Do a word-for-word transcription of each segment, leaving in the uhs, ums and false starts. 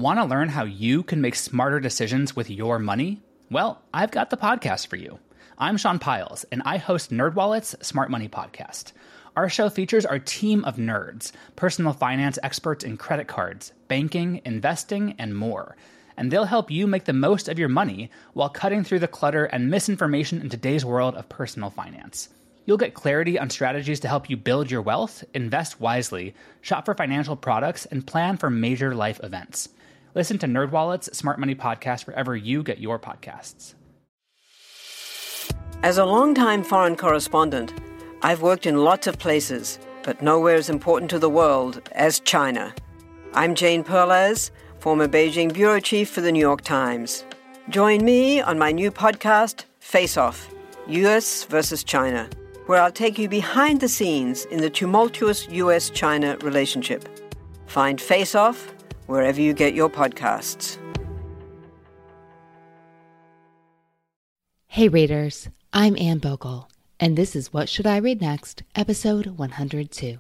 Want to learn how you can make smarter decisions with your money? Well, I've got the podcast for you. I'm Sean Piles, and I host NerdWallet's Smart Money Podcast. Our show features our team of nerds, personal finance experts in credit cards, banking, investing, and more. And they'll help you make the most of your money while cutting through the clutter and misinformation in today's world of personal finance. You'll get clarity on strategies to help you build your wealth, invest wisely, shop for financial products, and plan for major life events. Listen to NerdWallet's Smart Money Podcast wherever you get your podcasts. As a longtime foreign correspondent, I've worked in lots of places, but nowhere as important to the world as China. I'm Jane Perlez, former Beijing bureau chief for the New York Times. Join me on my new podcast, Face Off, U S versus China, where I'll take you behind the scenes in the tumultuous U S China relationship. Find Face Off wherever you get your podcasts. Hey readers, I'm Anne Bogle, and this is What Should I Read Next, episode one hundred two.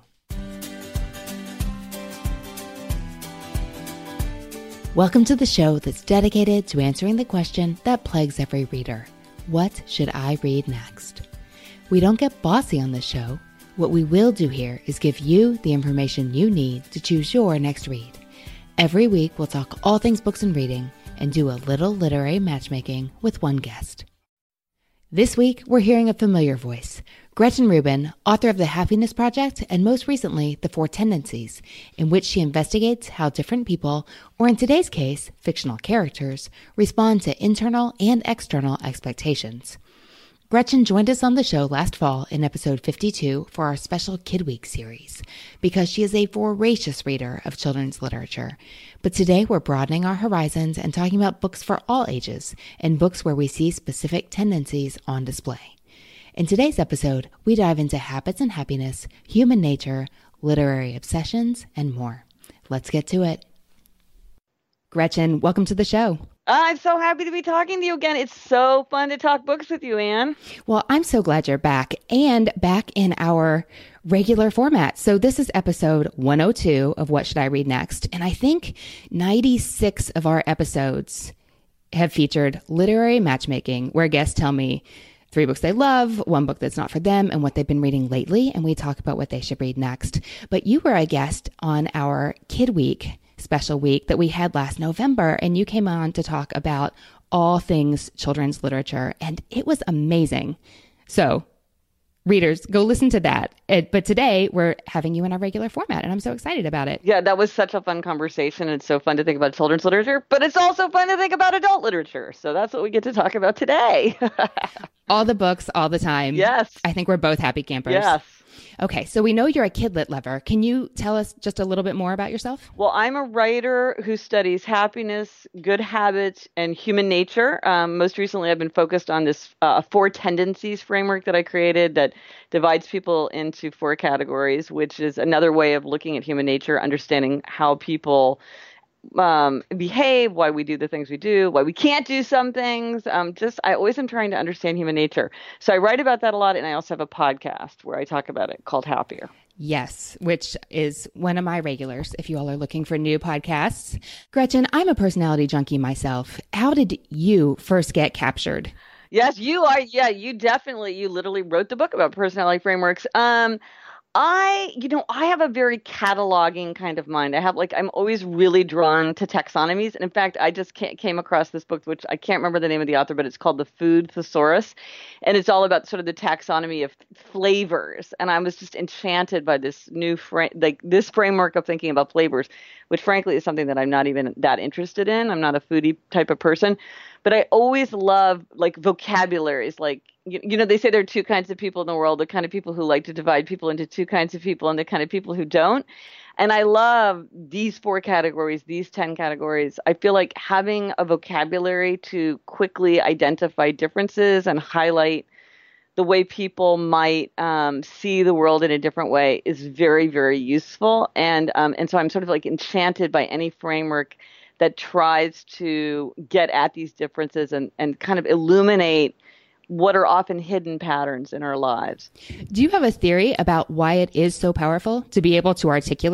Welcome to the show that's dedicated to answering the question that plagues every reader. What should I read next? We don't get bossy on this show. What we will do here is give you the information you need to choose your next read. Every week, we'll talk all things books and reading and do a little literary matchmaking with one guest. This week, we're hearing a familiar voice, Gretchen Rubin, author of The Happiness Project and most recently, The Four Tendencies, in which she investigates how different people, or in today's case, fictional characters, respond to internal and external expectations. Gretchen joined us on the show last fall in episode fifty-two for our special Kid Week series, because she is a voracious reader of children's literature. But today we're broadening our horizons and talking about books for all ages and books where we see specific tendencies on display. In today's episode, we dive into habits and happiness, human nature, literary obsessions, and more. Let's get to it. Gretchen, welcome to the show. I'm so happy to be talking to you again. It's so fun to talk books with you, Anne. Well, I'm so glad you're back and back in our regular format. So this is episode one oh two of What Should I Read Next? And I think ninety-six of our episodes have featured literary matchmaking, where guests tell me three books they love, one book that's not for them, and what they've been reading lately. And we talk about what they should read next. But you were a guest on our Kid Week special week that we had last November, and you came on to talk about all things children's literature, and it was amazing. So, readers, go listen to that. It, but today, we're having you in our regular format, and I'm so excited about it. Yeah, that was such a fun conversation. It's so fun to think about children's literature, but it's also fun to think about adult literature. So that's what we get to talk about today. All the books, all the time. Yes. I think we're both happy campers. Yes. Okay, so we know you're a kid lit lover. Can you tell us just a little bit more about yourself? Well, I'm a writer who studies happiness, good habits, and human nature. Um, most recently, I've been focused on this uh, four tendencies framework that I created that divides people into four categories, which is another way of looking at human nature, understanding how people um, behave, why we do the things we do, why we can't do some things. Um, just, I always am trying to understand human nature. So I write about that a lot. And I also have a podcast where I talk about it called Happier. Yes, which is one of my regulars if you all are looking for new podcasts. Gretchen, I'm a personality junkie myself. How did you first get captured? Yes, you are. Yeah, you definitely, you literally wrote the book about personality frameworks. Um, I, you know, I have a very cataloging kind of mind. I have like, I'm always really drawn to taxonomies. And in fact, I just came across this book, which I can't remember the name of the author, but it's called The Food Thesaurus. And it's all about sort of the taxonomy of flavors. And I was just enchanted by this new, fra- like this framework of thinking about flavors, which frankly is something that I'm not even that interested in. I'm not a foodie type of person. But I always love like vocabularies, like, you, you know, they say there are two kinds of people in the world, the kind of people who like to divide people into two kinds of people and the kind of people who don't. And I love these four categories, these ten categories. I feel like having a vocabulary to quickly identify differences and highlight the way people might um, see the world in a different way is very, very useful. And um, and so I'm sort of like enchanted by any framework that tries to get at these differences and, and kind of illuminate what are often hidden patterns in our lives. Do you have a theory about why it is so powerful to be able to articulate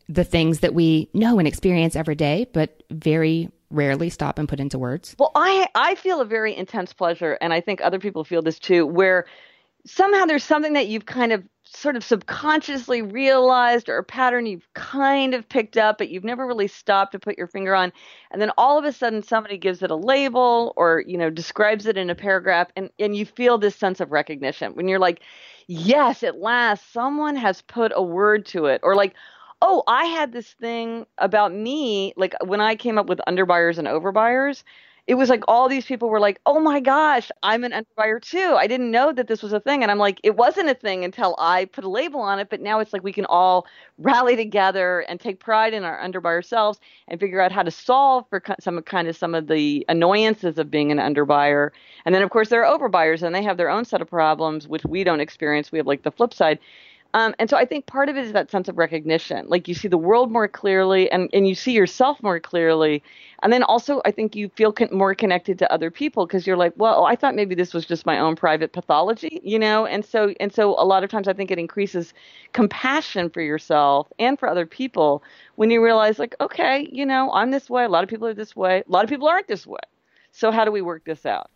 the things that we know and experience every day, but very rarely stop and put into words? Well, I, I feel a very intense pleasure, and I think other people feel this too, where somehow there's something that you've kind of sort of subconsciously realized, or a pattern you've kind of picked up, but you've never really stopped to put your finger on. And then all of a sudden somebody gives it a label or, you know, describes it in a paragraph, and, and you feel this sense of recognition when you're like, yes, at last someone has put a word to it. Or like, oh, I had this thing about me, like when I came up with underbuyers and overbuyers, it was like all these people were like, oh my gosh, I'm an underbuyer too. I didn't know that this was a thing. And I'm like, it wasn't a thing until I put a label on it. But now it's like we can all rally together and take pride in our underbuyer selves and figure out how to solve for some kind of some of the annoyances of being an underbuyer. And then, of course, there are overbuyers, and they have their own set of problems, which we don't experience. We have like the flip side. Um, and so I think part of it is that sense of recognition. Like you see the world more clearly, and, and you see yourself more clearly. And then also I think you feel con- more connected to other people, because you're like, well, I thought maybe this was just my own private pathology, you know? And so and so a lot of times I think it increases compassion for yourself and for other people when you realize like, okay, you know, I'm this way. A lot of people are this way. A lot of people aren't this way. So how do we work this out?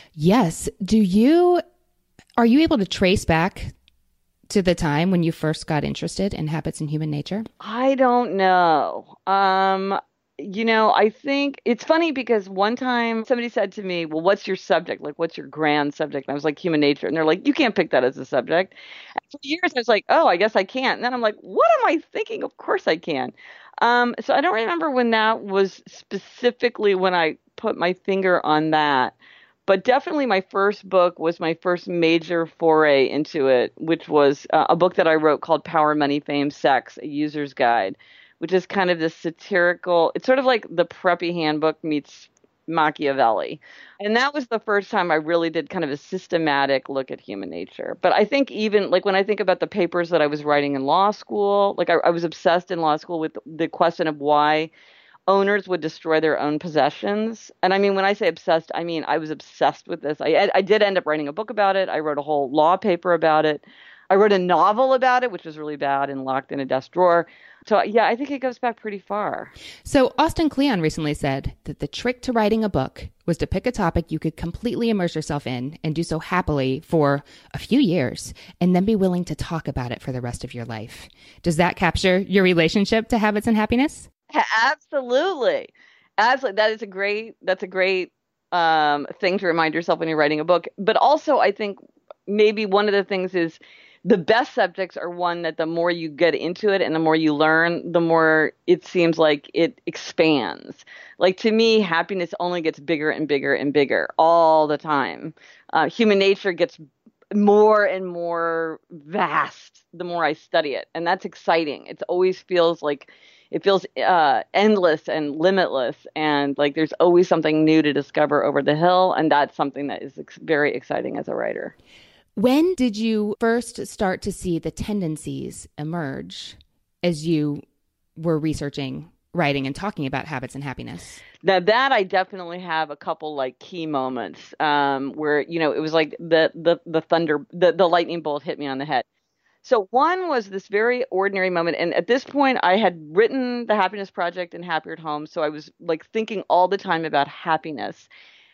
Yes. Do you, are you able to trace back to the time when you first got interested in habits and human nature? I don't know. Um, you know, I think it's funny because one time somebody said to me, well, what's your subject? Like, what's your grand subject? And I was like, human nature. And they're like, you can't pick that as a subject. And for years, I was like, oh, I guess I can't. And then I'm like, what am I thinking? Of course I can. Um, so I don't remember when that was specifically when I put my finger on that. But definitely my first book was my first major foray into it, which was uh, a book that I wrote called Power, Money, Fame, Sex, A User's Guide, which is kind of this satirical, it's sort of like the preppy handbook meets Machiavelli. And that was the first time I really did kind of a systematic look at human nature. But I think even like when I think about the papers that I was writing in law school, like I, I was obsessed in law school with the question of why owners would destroy their own possessions. And I mean, when I say obsessed, I mean, I was obsessed with this. I, I did end up writing a book about it. I wrote a whole law paper about it. I wrote a novel about it, which was really bad and locked in a desk drawer. So yeah, I think it goes back pretty far. So Austin Kleon recently said that the trick to writing a book was to pick a topic you could completely immerse yourself in and do so happily for a few years, and then be willing to talk about it for the rest of your life. Does that capture your relationship to habits and happiness? Absolutely. Absolutely. That is a great, that's a great um, thing to remind yourself when you're writing a book. But also, I think maybe one of the things is the best subjects are one that the more you get into it and the more you learn, the more it seems like it expands. Like to me, happiness only gets bigger and bigger and bigger all the time. Uh, human nature gets more and more vast the more I study it. And that's exciting. It always feels like It feels uh, endless and limitless, and like there's always something new to discover over the hill, and that's something that is ex- very exciting as a writer. When did you first start to see the tendencies emerge as you were researching, writing, and talking about habits and happiness? Now that I definitely have a couple like key moments um, where, you know, it was like the the the thunder, the, the lightning bolt hit me on the head. So one was this very ordinary moment. And at this point, I had written The Happiness Project and Happier at Home. So I was like thinking all the time about happiness.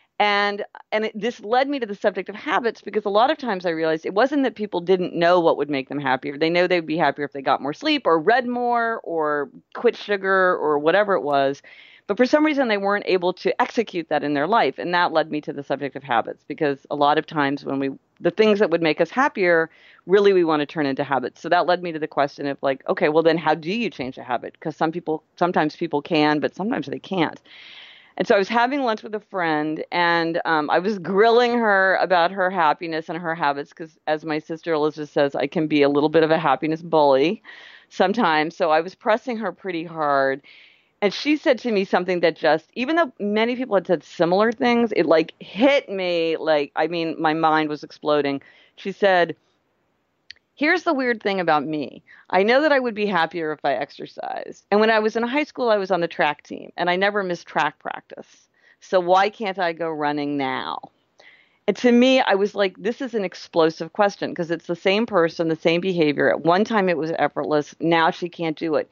And and it, this led me to the subject of habits, because a lot of times I realized it wasn't that people didn't know what would make them happier. They know they'd be happier if they got more sleep or read more or quit sugar or whatever it was. But for some reason, they weren't able to execute that in their life. And that led me to the subject of habits, because a lot of times when we the things that would make us happier, really we want to turn into habits. So that led me to the question of like, okay, well then how do you change a habit? Because some people, sometimes people can, but sometimes they can't. And so I was having lunch with a friend, and um, I was grilling her about her happiness and her habits, because as my sister Elizabeth says, I can be a little bit of a happiness bully sometimes. So I was pressing her pretty hard. And she said to me something that just, even though many people had said similar things, it like hit me like, I mean, my mind was exploding. She said, here's the weird thing about me. I know that I would be happier if I exercised. And when I was in high school, I was on the track team, and I never missed track practice. So why can't I go running now? And to me, I was like, this is an explosive question, because it's the same person, the same behavior. At one time it was effortless. Now she can't do it.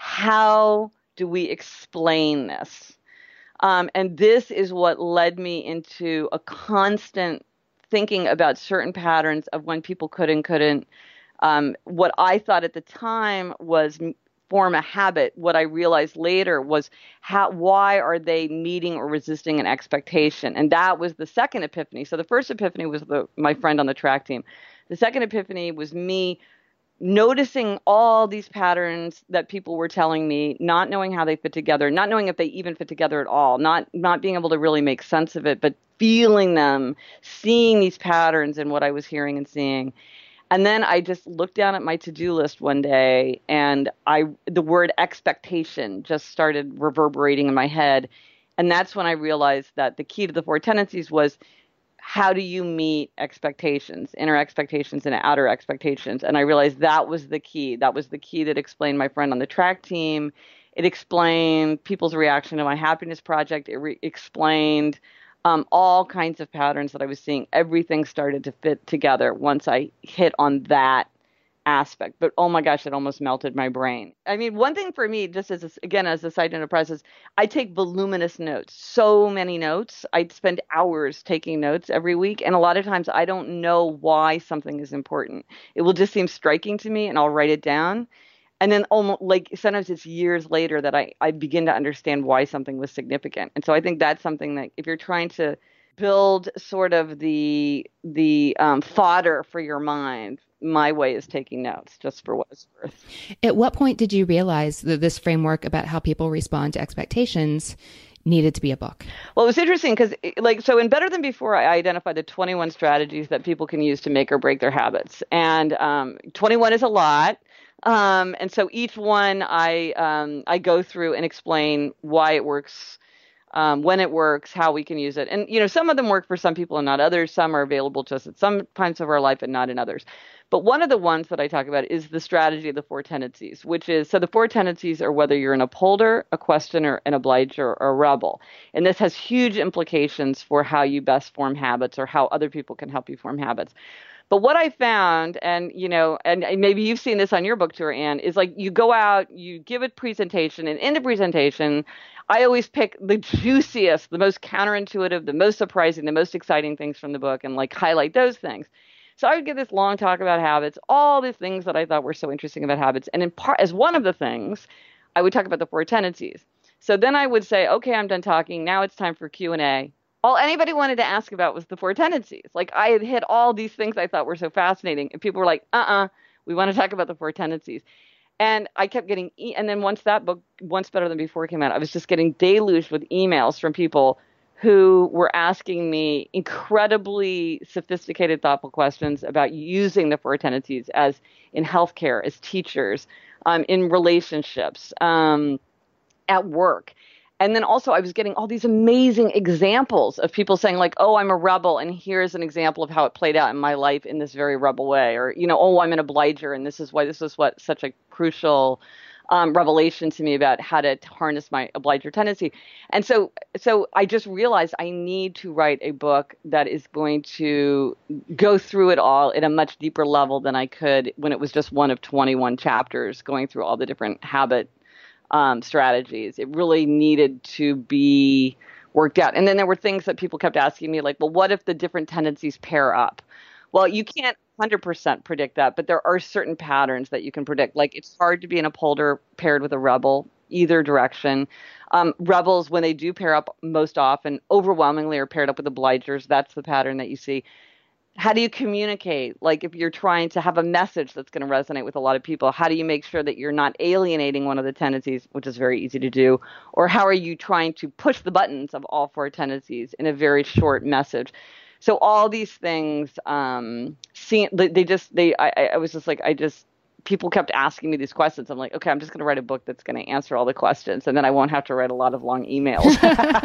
how do we explain this? Um, and this is what led me into a constant thinking about certain patterns of when people could and couldn't. Um, what I thought at the time was form a habit. What I realized later was how, why are they meeting or resisting an expectation? And that was the second epiphany. So the first epiphany was the, my friend on the track team. The second epiphany was me noticing all these patterns that people were telling me, not knowing how they fit together, not knowing if they even fit together at all, not not being able to really make sense of it, but feeling them, seeing these patterns in what I was hearing and seeing. And then I just looked down at my to-do list one day, and I the word expectation just started reverberating in my head. And that's when I realized that the key to the four tendencies was, how do you meet expectations, inner expectations and outer expectations? And I realized that was the key. That was the key that explained my friend on the track team. It explained people's reaction to my happiness project. It re- explained um, all kinds of patterns that I was seeing. Everything started to fit together once I hit on that aspect. But oh my gosh, it almost melted my brain. I mean, one thing for me, just as a, again, as a side enterprise, is I take voluminous notes, so many notes. I spend hours taking notes every week. And a lot of times I don't know why something is important. It will just seem striking to me and I'll write it down. And then almost like sometimes it's years later that I, I begin to understand why something was significant. And so I think that's something that if you're trying to build sort of the, the um, fodder for your mind, my way is taking notes, just for what it's worth. At what point did you realize that this framework about how people respond to expectations needed to be a book? Well, it was interesting because, like, so in Better Than Before, I identified the twenty-one strategies that people can use to make or break their habits. And um, twenty-one is a lot. Um, and so each one I um, I go through and explain why it works, Um, when it works, how we can use it. And, you know, some of them work for some people and not others. Some are available to us at some times of our life and not in others. But one of the ones that I talk about is the strategy of the four tendencies, which is, so the four tendencies are whether you're an upholder, a questioner, an obliger, or a rebel. And this has huge implications for how you best form habits or how other people can help you form habits. But what I found, and, you know, and maybe you've seen this on your book tour, Anne, is like you go out, you give a presentation, and in the presentation, I always pick the juiciest, the most counterintuitive, the most surprising, the most exciting things from the book and like highlight those things. So I would give this long talk about habits, all the things that I thought were so interesting about habits. And in part, as one of the things, I would talk about the four tendencies. So then I would say, okay, I'm done talking. Now it's time for Q and A. All anybody wanted to ask about was the four tendencies. Like I had hit all these things I thought were so fascinating. And people were like, uh-uh, we want to talk about the four tendencies. And I kept getting, e- and then once that book, Once Better Than Before came out, I was just getting deluged with emails from people who were asking me incredibly sophisticated, thoughtful questions about using the four tendencies as in healthcare, as teachers, um, in relationships, um, at work. And then also I was getting all these amazing examples of people saying like, oh, I'm a rebel, and here's an example of how it played out in my life in this very rebel way. Or, you know, oh, I'm an obliger, and this is why this was what such a crucial um, revelation to me about how to harness my obliger tendency. And so so I just realized I need to write a book that is going to go through it all at a much deeper level than I could when it was just one of twenty-one chapters going through all the different habit Um, strategies. It really needed to be worked out. And then there were things that people kept asking me like, well, what if the different tendencies pair up? Well, you can't one hundred percent predict that, but there are certain patterns that you can predict. Like it's hard to be an upholder paired with a rebel, either direction. Um, rebels, when they do pair up, most often, overwhelmingly are paired up with obligers. That's the pattern that you see. How do you communicate? Like if you're trying to have a message that's going to resonate with a lot of people, how do you make sure that you're not alienating one of the tendencies, which is very easy to do? Or how are you trying to push the buttons of all four tendencies in a very short message? So all these things, um, see, they just, they, I, I was just like, I just, people kept asking me these questions. I'm like, okay, I'm just going to write a book that's going to answer all the questions, and then I won't have to write a lot of long emails.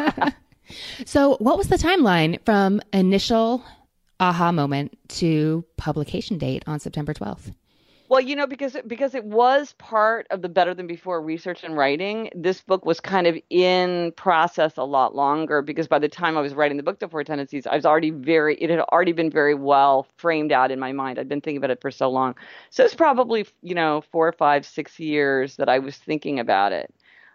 So what was the timeline from initial aha moment to publication date on September twelfth? Well, you know, because it, because it was part of the Better Than Before research and writing, this book was kind of in process a lot longer because by the time I was writing the book, The Four Tendencies, I was already very, it had already been very well framed out in my mind. I'd been thinking about it for so long. So it's probably, you know, four, five, six years that I was thinking about it.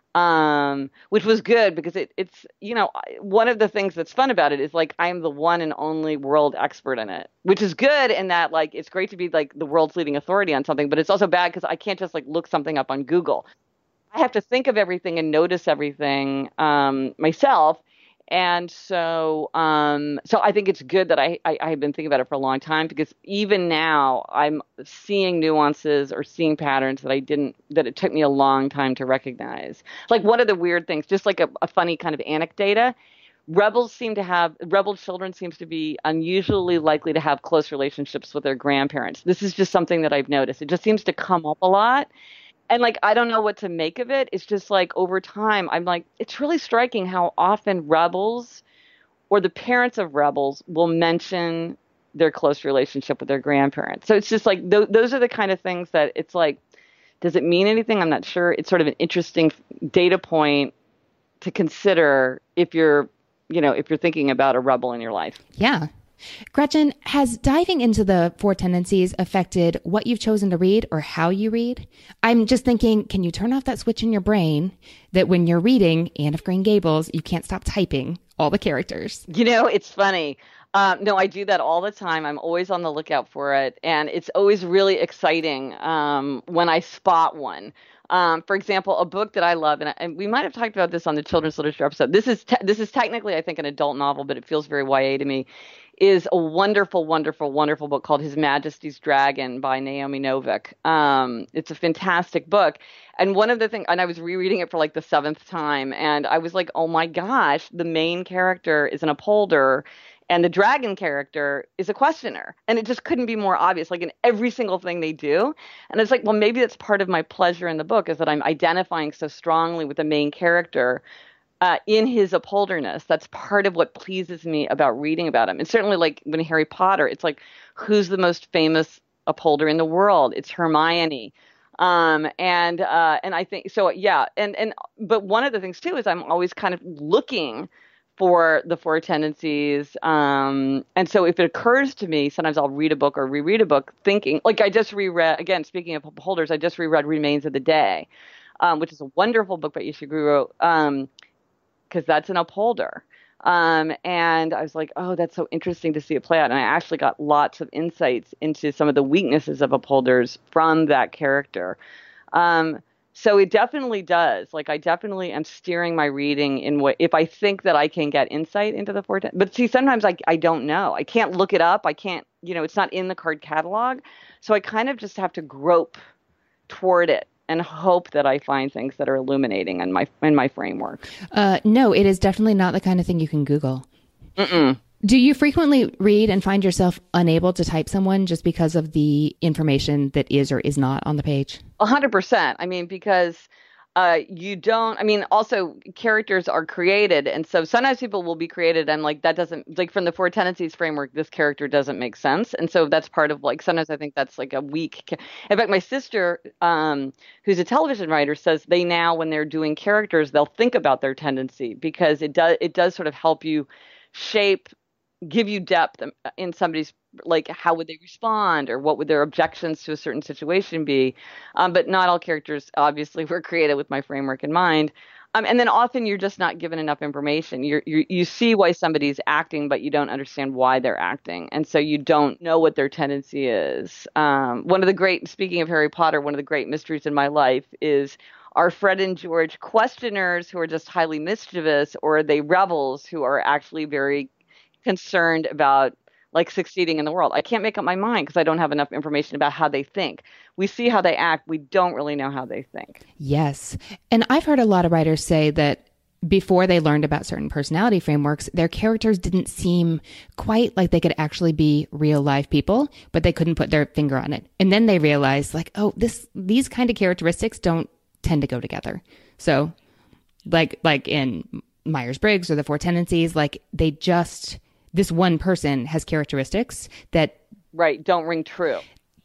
Um, which was good because it, it's, you know, one of the things that's fun about it is like, I'm the one and only world expert in it, which is good in that like, it's great to be like the world's leading authority on something, but it's also bad because I can't just like look something up on Google. I have to think of everything and notice everything, um, myself. And so, um, so I think it's good that I, I, I've been thinking about it for a long time because even now I'm seeing nuances or seeing patterns that I didn't, that it took me a long time to recognize. Like one of the weird things, just like a, a funny kind of anecdata, rebels seem to have, rebel children seems to be unusually likely to have close relationships with their grandparents. This is just something that I've noticed. It just seems to come up a lot. And like, I don't know what to make of it. It's just like over time, I'm like, it's really striking how often rebels or the parents of rebels will mention their close relationship with their grandparents. So it's just like, th- those are the kind of things that it's like, does it mean anything? I'm not sure. It's sort of an interesting data point to consider if you're, you know, if you're thinking about a rebel in your life. Yeah. Gretchen, has diving into the Four Tendencies affected what you've chosen to read or how you read? I'm just thinking, can you turn off that switch in your brain that when you're reading Anne of Green Gables, you can't stop typing all the characters? You know, it's funny. Um, no, I do that all the time. I'm always on the lookout for it. And it's always really exciting um, when I spot one. Um, for example, a book that I love, and, I, and we might have talked about this on the children's literature episode. This is te- this is technically, I think, an adult novel, but it feels very Y A to me. Is a wonderful, wonderful, wonderful book called His Majesty's Dragon by Naomi Novik. Um, it's a fantastic book. And one of the things, and I was rereading it for like the seventh time, and I was like, oh my gosh, the main character is an upholder. And the dragon character is a questioner. And it just couldn't be more obvious, like in every single thing they do. And it's like, well, maybe that's part of my pleasure in the book is that I'm identifying so strongly with the main character uh, in his upholderness. That's part of what pleases me about reading about him. And certainly like when Harry Potter, it's like, who's the most famous upholder in the world? It's Hermione. Um, and uh, and I think, so yeah. And, and but one of the things too is I'm always kind of looking for the Four Tendencies. Um, and so if it occurs to me, sometimes I'll read a book or reread a book thinking, like I just reread, again, speaking of upholders, I just reread Remains of the Day, um, which is a wonderful book by Ishiguro, um, because that's an upholder. Um, and I was like, oh, that's so interesting to see it play out. And I actually got lots of insights into some of the weaknesses of upholders from that character. Um, So it definitely does. Like I definitely am steering my reading in what if I think that I can get insight into the four. Ten- but see, sometimes I I don't know. I can't look it up. I can't. You know, it's not in the card catalog. So I kind of just have to grope toward it and hope that I find things that are illuminating in my in my framework. Uh, no, it is definitely not the kind of thing you can Google. Mm-mm. Do you frequently read and find yourself unable to type someone just because of the information that is or is not on the page? A hundred percent. I mean, because uh, you don't, I mean, also characters are created. And so sometimes people will be created and like, that doesn't, like from the Four Tendencies framework, this character doesn't make sense. And so that's part of like, sometimes I think that's like a weak, in fact, my sister, um, who's a television writer says they now, when they're doing characters, they'll think about their tendency because it does, it does sort of help you shape, give you depth in somebody's, like, how would they respond or what would their objections to a certain situation be? Um, but not all characters, obviously, were created with my framework in mind. Um, and then often you're just not given enough information. You're, you you see why somebody's acting, but you don't understand why they're acting. And so you don't know what their tendency is. Um, one of the great, speaking of Harry Potter, one of the great mysteries in my life is, are Fred and George questioners who are just highly mischievous, or are they rebels who are actually very concerned about like succeeding in the world? I can't make up my mind because I don't have enough information about how they think. We see how they act. We don't really know how they think. Yes. And I've heard a lot of writers say that before they learned about certain personality frameworks, their characters didn't seem quite like they could actually be real live people, but they couldn't put their finger on it. And then they realized like, oh, this, these kind of characteristics don't tend to go together. So like, like in Myers-Briggs or the Four Tendencies, like they just, this one person has characteristics that right don't ring true.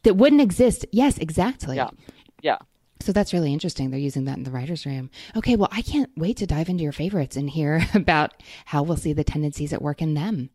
that wouldn't exist. Yes, exactly. Yeah. Yeah. So that's really interesting. They're using that in the writer's room. Okay, well, I can't wait to dive into your favorites and hear about how we'll see the tendencies at work in them.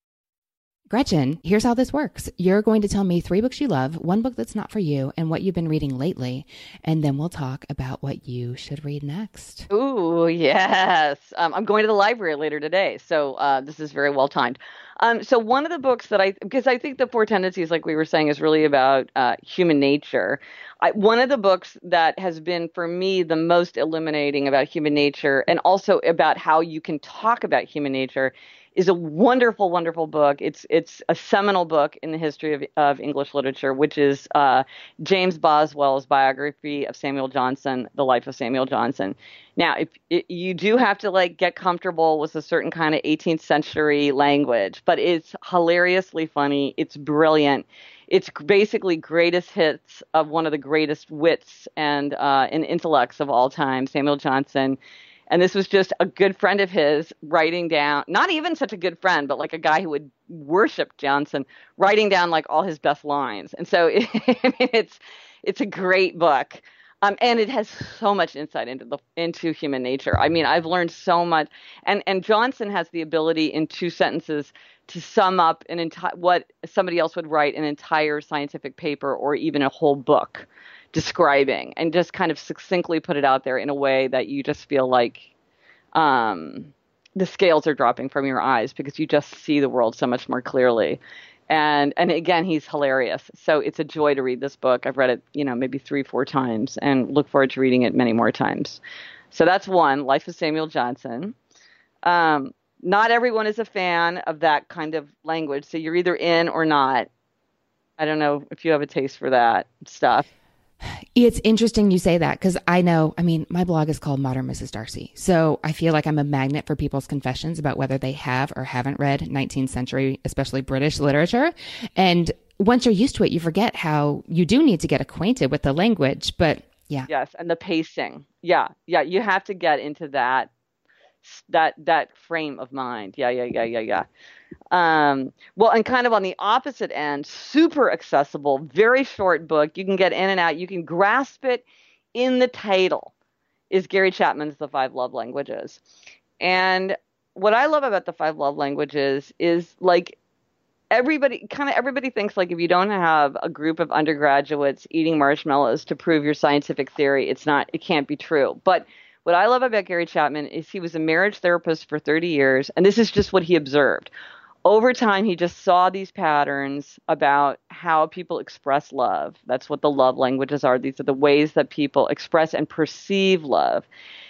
Gretchen, here's how this works. You're going to tell me three books you love, one book that's not for you, and what you've been reading lately. And then we'll talk about what you should read next. Ooh, yes. Um, I'm going to the library later today, so uh, this is very well timed. Um, so one of the books that I, because I think The Four Tendencies, like we were saying, is really about uh, human nature. I, one of the books that has been, for me, the most illuminating about human nature, and also about how you can talk about human nature, is a wonderful, wonderful book. It's it's a seminal book in the history of, of English literature, which is uh, James Boswell's biography of Samuel Johnson, The Life of Samuel Johnson. Now, if it, you do have to like get comfortable with a certain kind of eighteenth century language, but it's hilariously funny. It's brilliant. It's basically greatest hits of one of the greatest wits and uh, and intellects of all time, Samuel Johnson. And this was just a good friend of his writing down, not even such a good friend, but like a guy who would worship Johnson, writing down like all his best lines. And so it, it's it's a great book. Um, and it has so much insight into the into human nature. I mean, I've learned so much. And and Johnson has the ability in two sentences to sum up an entire what somebody else would write an entire scientific paper or even a whole book describing, and just kind of succinctly put it out there in a way that you just feel like um, the scales are dropping from your eyes because you just see the world so much more clearly. And and again, he's hilarious. So it's a joy to read this book. I've read it, you know, maybe three, four times, and look forward to reading it many more times. So that's one, Life of Samuel Johnson. Um, not everyone is a fan of that kind of language, so you're either in or not. I don't know if you have a taste for that stuff. It's interesting you say that because I know, I mean, my blog is called Modern Missus Darcy. So I feel like I'm a magnet for people's confessions about whether they have or haven't read nineteenth century, especially British literature. And once you're used to it, you forget how you do need to get acquainted with the language. But yeah. Yes. And the pacing. Yeah. Yeah. You have to get into that, that, that frame of mind. Yeah. Yeah. Yeah. Yeah. Yeah. Um, well, and kind of on the opposite end, super accessible, very short book. You can get in and out. You can grasp it in the title, is Gary Chapman's The Five Love Languages. And what I love about The Five Love Languages is like everybody, kind of everybody thinks like if you don't have a group of undergraduates eating marshmallows to prove your scientific theory, it's not, it can't be true. But what I love about Gary Chapman is he was a marriage therapist for thirty years, and this is just what he observed. Over time, he just saw these patterns about how people express love. That's what the love languages are. These are the ways that people express and perceive love.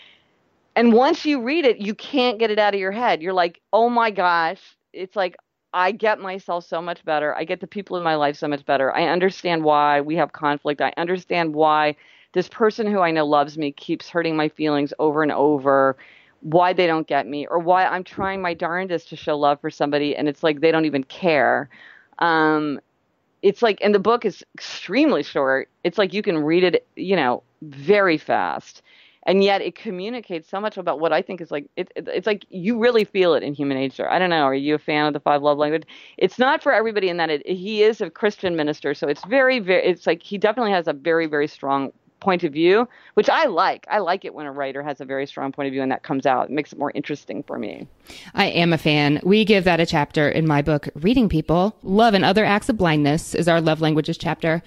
And once you read it, you can't get it out of your head. You're like, oh my gosh, it's like, I get myself so much better. I get the people in my life so much better. I understand why we have conflict. I understand why this person who I know loves me keeps hurting my feelings over and over, why they don't get me, or why I'm trying my darndest to show love for somebody and it's like they don't even care. Um, it's like, and the book is extremely short. It's like you can read it, you know, very fast. And yet it communicates so much about what I think is like, it, it, it's like you really feel it in human nature. I don't know. Are you a fan of The Five Love Languages? It's not for everybody in that it, he is a Christian minister. So it's very, very, it's like he definitely has a very, very strong point of view, which I like. I like it when a writer has a very strong point of view and that comes out. It makes it more interesting for me. I am a fan. We give that a chapter in my book, Reading People. Love and Other Acts of Blindness is our love languages chapter.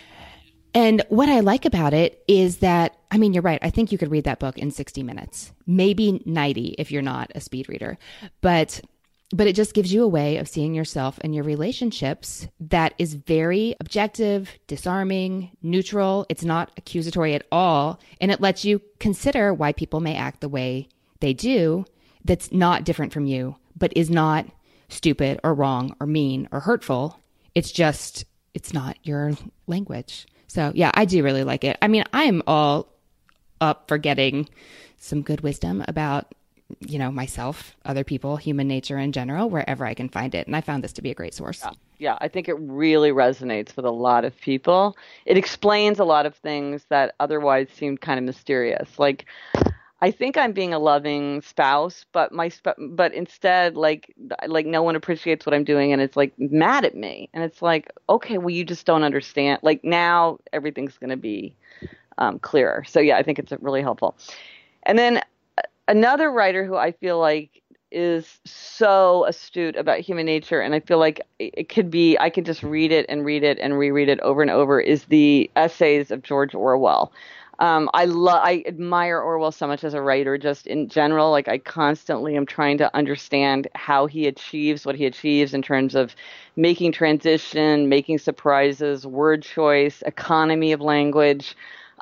And what I like about it is that, I mean, you're right. I think you could read that book in sixty minutes, maybe ninety if you're not a speed reader. But But it just gives you a way of seeing yourself and your relationships that is very objective, disarming, neutral. It's not accusatory at all. And it lets you consider why people may act the way they do that's not different from you, but is not stupid or wrong or mean or hurtful. It's just, it's not your language. So yeah, I do really like it. I mean, I'm all up for getting some good wisdom about, you know, myself, other people, human nature in general, wherever I can find it. And I found this to be a great source. Yeah, yeah, I think it really resonates with a lot of people. It explains a lot of things that otherwise seemed kind of mysterious. Like, I think I'm being a loving spouse, but my sp- but instead, like like no one appreciates what I'm doing, and it's like mad at me, and it's like, okay, well, you just don't understand. Like now, everything's going to be um, clearer. So yeah, I think it's really helpful. And then uh, another writer who I feel like is so astute about human nature, and I feel like it, it could be, I could just read it and read it and reread it over and over, is the essays of George Orwell. Um, I love, I admire Orwell so much as a writer, just in general. Like I constantly am trying to understand how he achieves what he achieves in terms of making transition, making surprises, word choice, economy of language.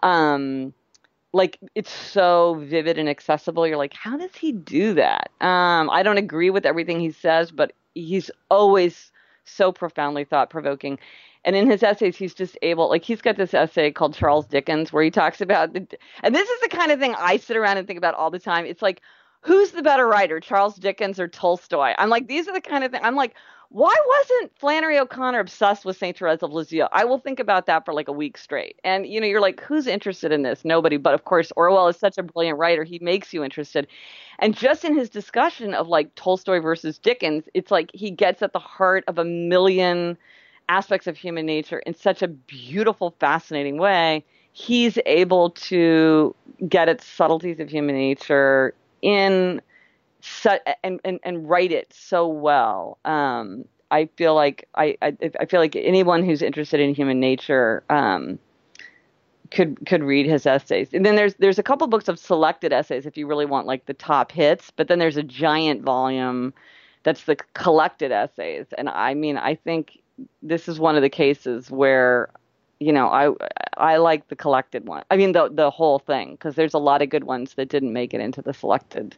Um, like it's so vivid and accessible. You're like, how does he do that? Um, I don't agree with everything he says, but he's always so profoundly thought provoking. And in his essays, he's just able, like he's got this essay called Charles Dickens, where he talks about, the, and this is the kind of thing I sit around and think about all the time. It's like, who's the better writer, Charles Dickens or Tolstoy? I'm like, these are the kind of thing. I'm like, why wasn't Flannery O'Connor obsessed with Saint Therese of Lisieux? I will think about that for like a week straight. And, you know, you're like, who's interested in this? Nobody. But of course, Orwell is such a brilliant writer. He makes you interested. And just in his discussion of like Tolstoy versus Dickens, it's like he gets at the heart of a million aspects of human nature in such a beautiful, fascinating way. He's able to get at subtleties of human nature in su- and, and and write it so well. Um, I feel like I, I I feel like anyone who's interested in human nature um, could could read his essays. And then there's there's a couple books of selected essays if you really want like the top hits. But then there's a giant volume that's the collected essays. And I mean, I think this is one of the cases where, you know, I I like the collected one. I mean, the the whole thing, because there's a lot of good ones that didn't make it into the selected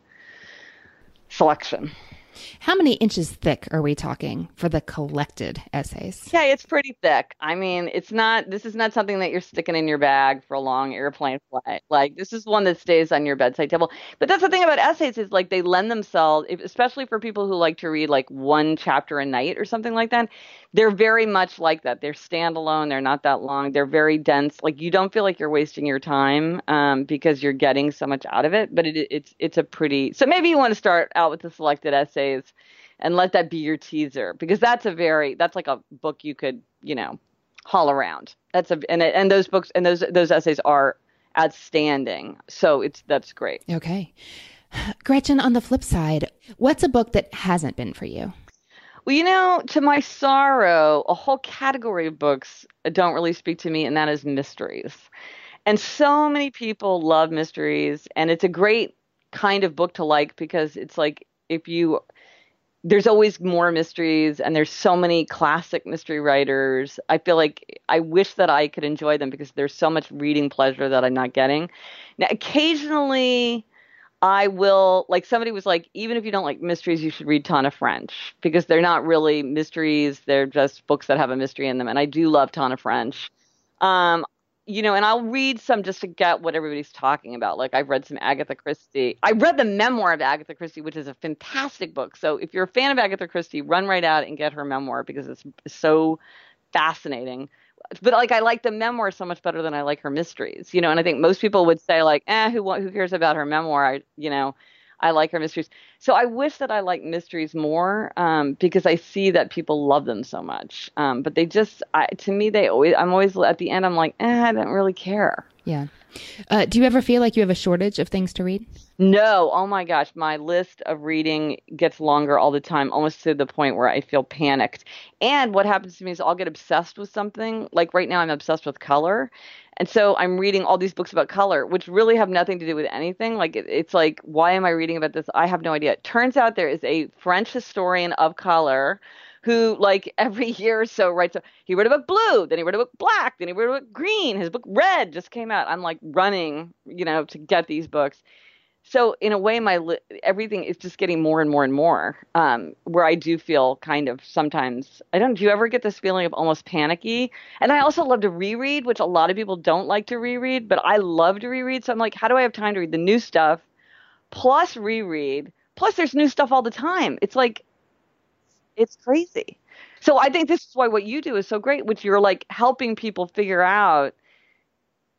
selection. How many inches thick are we talking for the collected essays? Yeah, it's pretty thick. I mean, it's not, this is not something that you're sticking in your bag for a long airplane flight. Like, this is one that stays on your bedside table. But that's the thing about essays is like they lend themselves, especially for people who like to read like one chapter a night or something like that. They're very much like that. They're standalone. They're not that long. They're very dense. Like you don't feel like you're wasting your time um, because you're getting so much out of it. But it, it's it's a pretty, so maybe you want to start out with the selected essays and let that be your teaser, because that's a very, that's like a book you could, you know, haul around. That's a, and and those books and those those essays are outstanding. So it's, that's great. Okay. Gretchen, on the flip side, what's a book that hasn't been for you? Well, you know, to my sorrow, a whole category of books don't really speak to me, and that is mysteries. And so many people love mysteries, and it's a great kind of book to like because it's like, if you, there's always more mysteries and there's so many classic mystery writers. I feel like I wish that I could enjoy them because there's so much reading pleasure that I'm not getting. Now, occasionally I will, like somebody was like, even if you don't like mysteries, you should read Tana French because they're not really mysteries. They're just books that have a mystery in them. And I do love Tana French. Um, You know, and I'll read some just to get what everybody's talking about. Like I've read some Agatha Christie. I read the memoir of Agatha Christie, which is a fantastic book. So if you're a fan of Agatha Christie, run right out and get her memoir because it's so fascinating. But like I like the memoir so much better than I like her mysteries. You know, and I think most people would say like, eh, who who cares about her memoir? I, you know, I like her mysteries. So I wish that I liked mysteries more um, because I see that people love them so much. Um, but they just, I, to me, they always, I'm always at the end, I'm like, eh, I don't really care. Yeah. Uh, do you ever feel like you have a shortage of things to read? No. Oh my gosh. My list of reading gets longer all the time, almost to the point where I feel panicked. And what happens to me is I'll get obsessed with something. Like right now I'm obsessed with color. And so I'm reading all these books about color, which really have nothing to do with anything. Like it, it's like, why am I reading about this? I have no idea. It turns out there is a French historian of color who like every year or so writes, a, he wrote a book blue, then he wrote a book black, then he wrote a book green. His book red just came out. I'm like running, you know, to get these books. So in a way, my li- everything is just getting more and more and more, um, where I do feel kind of sometimes, I don't, do you ever get this feeling of almost panicky? And I also love to reread, which a lot of people don't like to reread, but I love to reread. So I'm like, how do I have time to read the new stuff plus reread? Plus there's new stuff all the time. It's like, it's crazy. So I think this is why what you do is so great, which you're like helping people figure out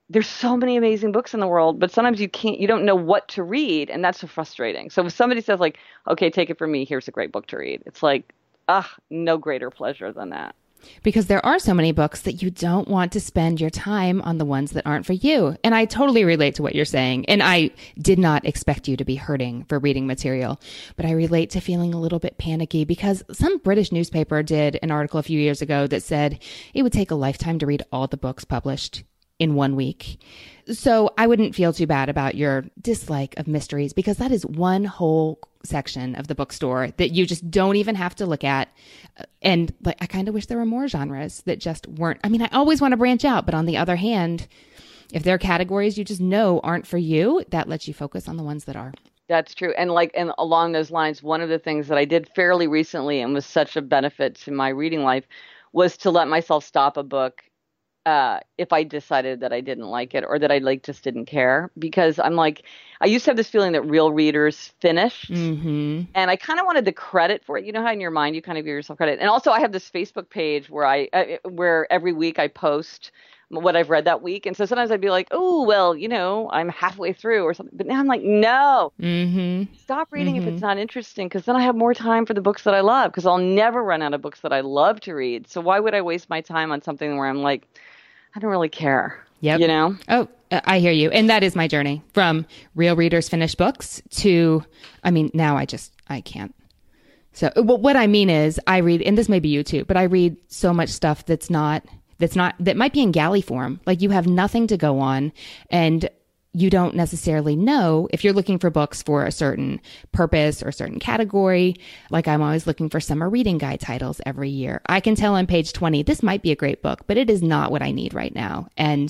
there's so many amazing books in the world, but sometimes you can't, you don't know what to read, and that's so frustrating. So if somebody says like, okay, take it from me, here's a great book to read, it's like, ah, no greater pleasure than that. Because there are so many books that you don't want to spend your time on the ones that aren't for you. And I totally relate to what you're saying. And I did not expect you to be hurting for reading material, but I relate to feeling a little bit panicky because some British newspaper did an article a few years ago that said it would take a lifetime to read all the books published in one week. So I wouldn't feel too bad about your dislike of mysteries because that is one whole section of the bookstore that you just don't even have to look at. And like, I kind of wish there were more genres that just weren't. I mean, I always want to branch out, but on the other hand, if there are categories you just know aren't for you, that lets you focus on the ones that are. That's true. And like, and along those lines, one of the things that I did fairly recently and was such a benefit to my reading life was to let myself stop a book Uh, if I decided that I didn't like it or that I like just didn't care, because I'm like, I used to have this feeling that real readers finished, Mm-hmm. and I kind of wanted the credit for it. You know how in your mind you kind of give yourself credit. And also I have this Facebook page where I, uh, where every week I post what I've read that week. And so sometimes I'd be like, oh, well, you know, I'm halfway through or something. But now I'm like, no, Mm-hmm. stop reading Mm-hmm. if it's not interesting, because then I have more time for the books that I love, because I'll never run out of books that I love to read. So why would I waste my time on something where I'm like, I don't really care. Yep. You know? Oh, I hear you. And that is my journey from real readers finish books to, I mean, now I just, I can't. So well, what I mean is I read, and this may be you too, but I read so much stuff that's not, that's not, that might be in galley form. Like you have nothing to go on and you don't necessarily know if you're looking for books for a certain purpose or a certain category. Like I'm always looking for summer reading guide titles every year. I can tell on page twenty, this might be a great book, but it is not what I need right now. And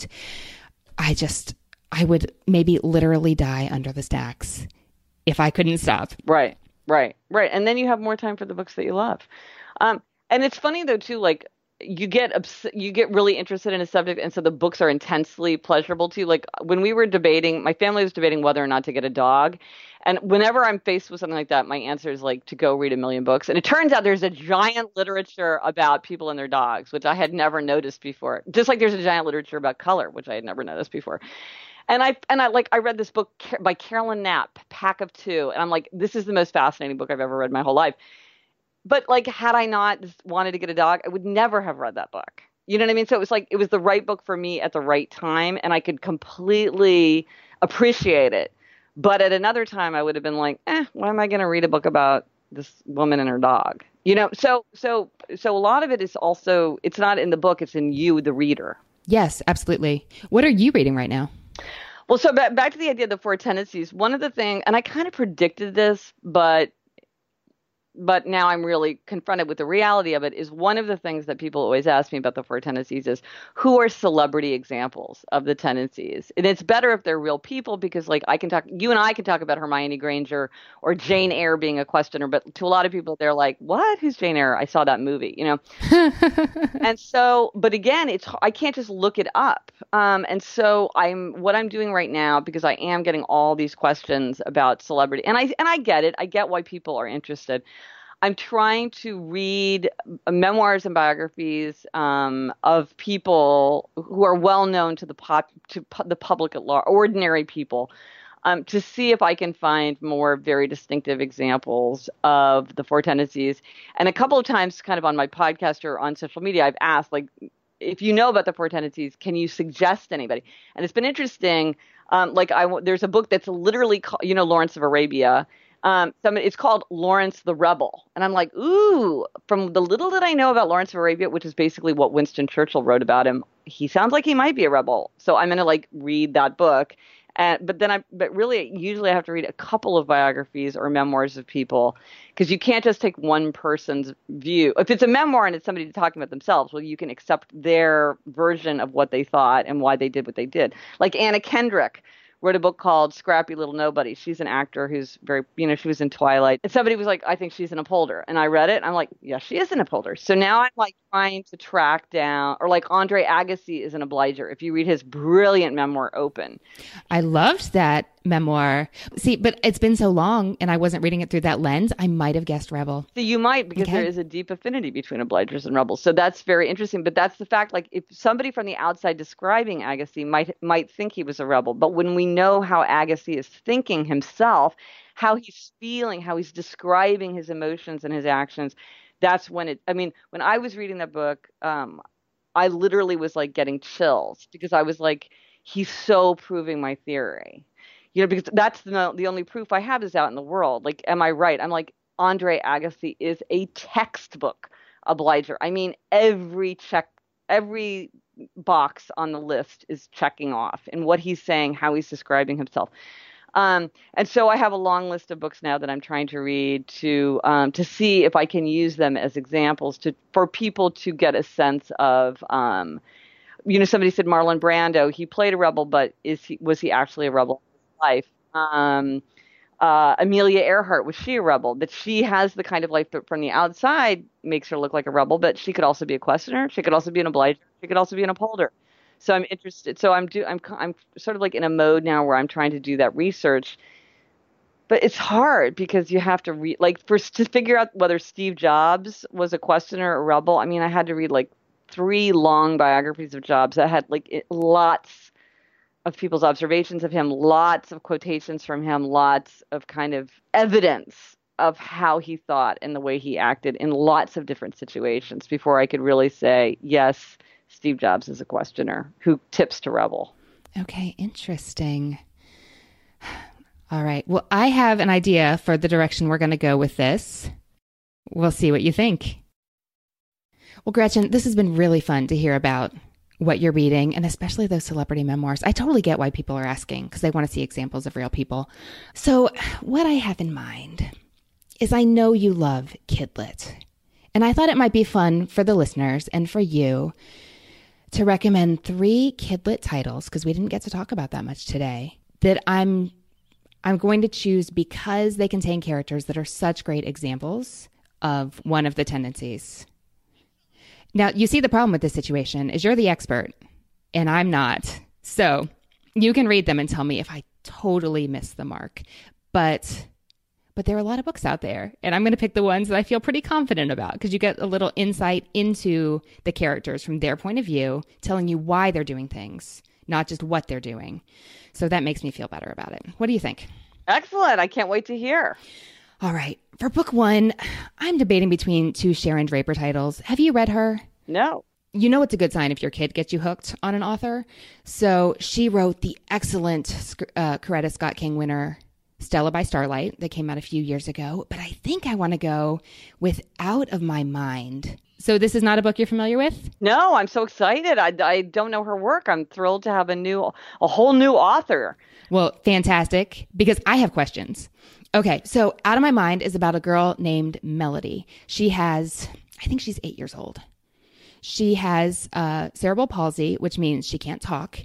I just, I would maybe literally die under the stacks if I couldn't stop. Right, right, right. And then you have more time for the books that you love. Um, and it's funny though, too, like, you get obs- you get really interested in a subject, and so the books are intensely pleasurable to you. Like when we were debating, my family was debating whether or not to get a dog, and whenever I'm faced with something like that, my answer is like to go read a million books. And it turns out there's a giant literature about people and their dogs, which I had never noticed before. Just like there's a giant literature about color, which I had never noticed before. And I and I like I read this book by Carolyn Knapp, Pack of Two, and I'm like, this is the most fascinating book I've ever read in my whole life. But like, had I not wanted to get a dog, I would never have read that book. You know what I mean? So it was like, it was the right book for me at the right time, and I could completely appreciate it. But at another time, I would have been like, eh, why am I going to read a book about this woman and her dog? You know, so, so, so a lot of it is also, it's not in the book, it's in you, the reader. Yes, absolutely. What are you reading right now? Well, so back, back to the idea of the four tendencies. One of the things, and I kind of predicted this, but but now I'm really confronted with the reality of it, is one of the things that people always ask me about the four tendencies is, who are celebrity examples of the tendencies? And it's better if they're real people, because like I can talk, you and I can talk about Hermione Granger or Jane Eyre being a questioner, but to a lot of people, they're like, what? Who's Jane Eyre? I saw that movie, you know? And so, but again, it's, I can't just look it up. Um, and so I'm, what I'm doing right now, because I am getting all these questions about celebrity, and I, and I get it. I get why people are interested. I'm trying to read memoirs and biographies um, of people who are well known to the pop, to pu- the public at large, ordinary people, um, to see if I can find more very distinctive examples of the four tendencies. And a couple of times, kind of on my podcast or on social media, I've asked, like, if you know about the four tendencies, can you suggest anybody? And it's been interesting. Um, like, I there's a book that's literally called, you know, Lawrence of Arabia. Um, some, it's called Lawrence the Rebel. And I'm like, ooh, from the little that I know about Lawrence of Arabia, which is basically what Winston Churchill wrote about him, he sounds like he might be a rebel. So I'm going to like read that book. And, but then I, but really, usually I have to read a couple of biographies or memoirs of people, because you can't just take one person's view. If it's a memoir and it's somebody talking about themselves, well, you can accept their version of what they thought and why they did what they did. Like Anna Kendrick wrote a book called Scrappy Little Nobody. She's an actor who's very, you know, she was in Twilight. And somebody was like, I think she's an upholder. And I read it. And I'm like, yeah, she is an upholder. So now I'm like trying to track down, or like Andre Agassi is an obliger. If you read his brilliant memoir, Open. I loved that memoir. See, but it's been so long and I wasn't reading it through that lens. I might have guessed rebel. So you might, because okay. there is a deep affinity between obligers and rebels. So that's very interesting. But that's the fact, like if somebody from the outside describing Agassi might might think he was a rebel. But when we know how Agassi is thinking himself, how he's feeling, how he's describing his emotions and his actions, that's when it, I mean, when I was reading that book, um, I literally was like getting chills because I was like, he's so proving my theory. You know, because that's the, the only proof I have is out in the world. Like, am I right? I'm like, Andre Agassi is a textbook obliger. I mean, every check, every box on the list is checking off in what he's saying, how he's describing himself. Um, and so I have a long list of books now that I'm trying to read to um, to see if I can use them as examples to for people to get a sense of. Um, you know, somebody said Marlon Brando. He played a rebel, but is he was he actually a rebel? Life. Um, uh, Amelia Earhart, was she a rebel? But she has the kind of life that from the outside makes her look like a rebel, but she could also be a questioner. She could also be an obliger. She could also be an upholder. So I'm interested. So I'm do I'm I'm sort of like in a mode now where I'm trying to do that research, but it's hard because you have to read like for to figure out whether Steve Jobs was a questioner or a rebel. I mean, I had to read like three long biographies of Jobs that had like it, lots. of people's observations of him, lots of quotations from him, lots of kind of evidence of how he thought and the way he acted in lots of different situations before I could really say, yes, Steve Jobs is a questioner who tips to rebel. Okay, interesting. All right. Well, I have an idea for the direction we're going to go with this. We'll see what you think. Well, Gretchen, this has been really fun to hear about what you're reading, and especially those celebrity memoirs. I totally get why people are asking because they want to see examples of real people. So what I have in mind is I know you love Kidlit, and I thought it might be fun for the listeners and for you to recommend three Kidlit titles, because we didn't get to talk about that much today, that I'm I'm going to choose because they contain characters that are such great examples of one of the tendencies. Now, you see the problem with this situation is you're the expert and I'm not. So you can read them and tell me if I totally missed the mark. But but there are a lot of books out there, and I'm going to pick the ones that I feel pretty confident about because you get a little insight into the characters from their point of view, telling you why they're doing things, not just what they're doing. So that makes me feel better about it. What do you think? Excellent. I can't wait to hear. All right. For book one, I'm debating between two Sharon Draper titles. Have you read her? No. You know it's a good sign if your kid gets you hooked on an author. So she wrote the excellent uh, Coretta Scott King winner, Stella by Starlight, that came out a few years ago. But I think I want to go with Out of My Mind. So this is not a book you're familiar with? No, I'm so excited. I, I don't know her work. I'm thrilled to have a new, a whole new author. Well, fantastic, because I have questions. Okay, so Out of My Mind is about a girl named Melody. She has, I think she's eight years old. She has uh, cerebral palsy, which means she can't talk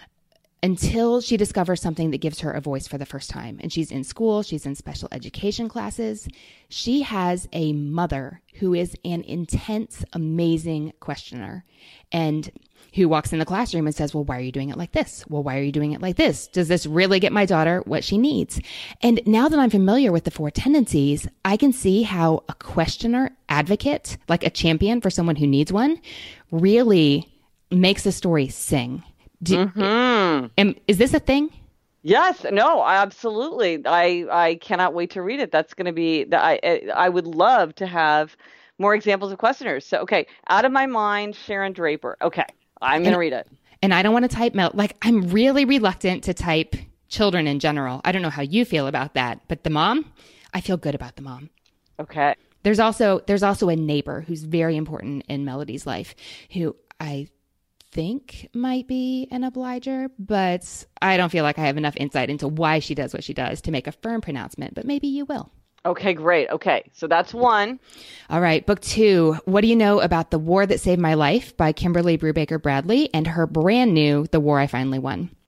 until she discovers something that gives her a voice for the first time. And she's in school. She's in special education classes. She has a mother who is an intense, amazing questioner and who walks in the classroom and says, well, why are you doing it like this? Well, why are you doing it like this? Does this really get my daughter what she needs? And now that I'm familiar with the four tendencies, I can see how a questioner, advocate, like a champion for someone who needs one, really makes a story sing. Do, mm-hmm. am, is this a thing? Yes, no, absolutely. I, I cannot wait to read it. That's going to be, I, I would love to have more examples of questioners. So, okay, Out of My Mind, Sharon Draper. Okay, I'm going to read it. And I don't want to type, Mel, like I'm really reluctant to type children in general. I don't know how you feel about that, but the mom, I feel good about the mom. Okay. There's also, there's also a neighbor who's very important in Melody's life who I think might be an obliger, but I don't feel like I have enough insight into why she does what she does to make a firm pronouncement, but maybe you will. Okay, great. Okay, so that's one. All right, book two. What do you know about The War That Saved My Life by Kimberly Brubaker Bradley and her brand new The War I Finally Won?